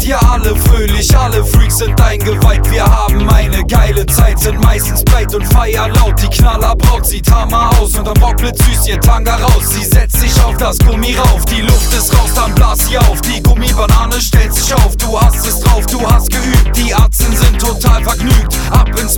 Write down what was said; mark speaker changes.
Speaker 1: hier alle fröhlich, alle Freaks sind eingeweiht. Wir haben eine geile Zeit, sind meistens breit und feiern laut. Die Knallerbraut sieht Hammer aus und am Rockblitz süß ihr Tanga raus. Sie setzt sich auf das Gummi rauf, die Luft ist raus, dann blas sie auf. Die Gummibanane stellt sich auf, du hast es drauf, du hast geübt. Die Atzen sind total vergnügt, ab ins